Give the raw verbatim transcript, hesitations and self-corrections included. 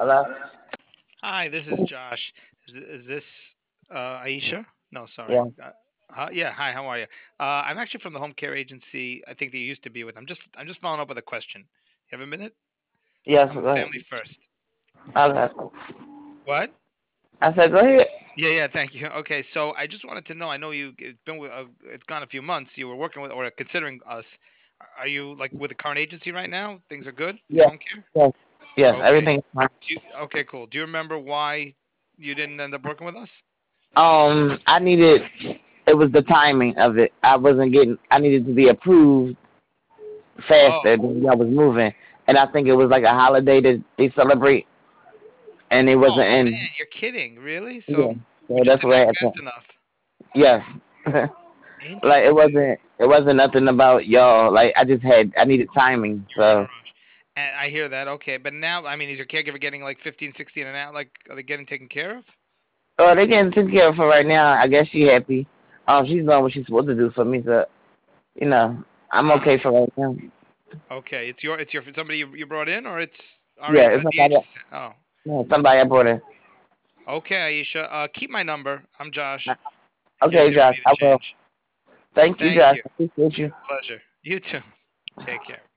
Hello? Hi, this is Josh. Is, th- is this uh, Aisha? No, Yeah. sorry. Uh, uh, yeah, hi. How are you? Uh, I'm actually from the home care agency. I think that you used to be with. I'm just I'm just following up with a question. You have a minute? Yes, I'm go with ahead. Family First. Okay. What? I said, go ahead. Yeah, yeah. Thank you. Okay, so I just wanted to know. I know you. It's been with. Uh, it's gone a few months. You were working with or considering us. Are you like with the current agency right now? Things are good for Yes, home care. yes, yes. Okay. Everything is fine. Do you, okay, cool. Do you remember why you didn't end up working with us? Um, I needed, it was the timing of it. I wasn't getting, I needed to be approved faster Oh. than I was moving. And I think it was like a holiday that they celebrate, and it Oh wasn't man, in. you're kidding, really? So Yeah, so we just that's didn't what I act had to. fast enough. Yes. Like it Interesting. wasn't, it wasn't nothing about y'all. Like I just had, I needed timing. You were in a So, rush. And I hear that. Okay, but now, I mean, is your caregiver getting like fifteen, sixteen an hour? Like, are they getting taken care of? oh, they getting taken care of for right now. I guess she happy. Um, she's doing what she's supposed to do for me. So, you know, I'm Ah, okay for right now. okay. It's your, it's your somebody you, you brought in, or it's already Yeah, uh, it's the somebody. agency. Oh, No, somebody I brought in. okay, Aisha. Uh, keep my number. I'm Josh. If you Okay, ever Josh, need I a will. change. Thank you, Thank Josh. you. I appreciate you. Pleasure. You too. Take care.